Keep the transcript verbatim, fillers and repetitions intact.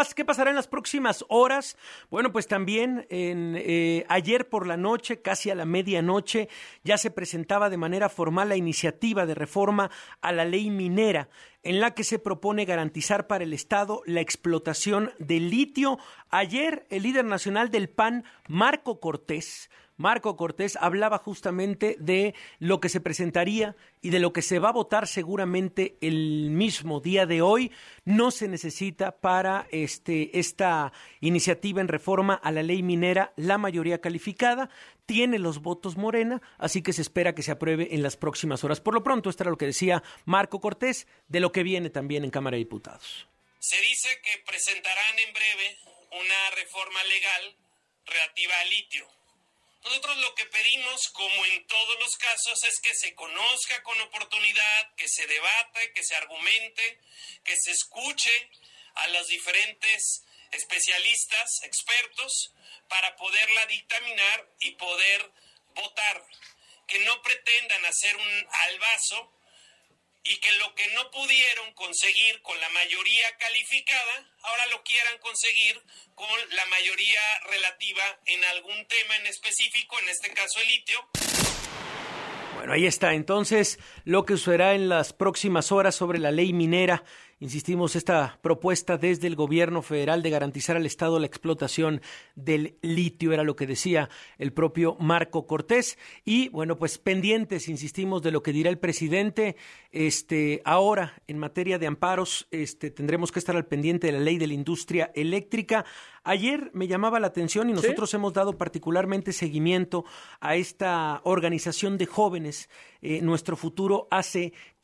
pas- qué pasará en las próximas horas? Bueno, pues también en, eh, ayer por la noche, casi a la medianoche, ya se presentaba de manera formal la iniciativa de reforma a la ley minera, en la que se propone garantizar para el Estado la explotación del litio. Ayer, el líder nacional del P A N, Marco Cortés, Marco Cortés hablaba justamente de lo que se presentaría y de lo que se va a votar seguramente el mismo día de hoy. No se necesita para este, esta iniciativa en reforma a la ley minera la mayoría calificada. Tiene los votos Morena, así que se espera que se apruebe en las próximas horas. Por lo pronto, esto era lo que decía Marco Cortés de lo que viene también en Cámara de Diputados. Se dice que presentarán en breve una reforma legal relativa al litio. Nosotros lo que pedimos, como en todos los casos, es que se conozca con oportunidad, que se debata, que se argumente, que se escuche a los diferentes especialistas, expertos, para poderla dictaminar y poder votar. Que no pretendan hacer un albazo y que lo que no pudieron conseguir con la mayoría calificada, ahora lo quieran conseguir con la mayoría relativa en algún tema en específico, en este caso el litio. Bueno, ahí está entonces lo que sucederá en las próximas horas sobre la ley minera. Insistimos, esta propuesta desde el gobierno federal de garantizar al Estado la explotación del litio, era lo que decía el propio Marco Cortés. Y bueno, pues pendientes, insistimos, de lo que dirá el presidente. Este, ahora, en materia de amparos, este, tendremos que estar al pendiente de la ley de la industria eléctrica. Ayer me llamaba la atención y nosotros ¿Sí? hemos dado particularmente seguimiento a esta organización de jóvenes, eh, Nuestro Futuro hace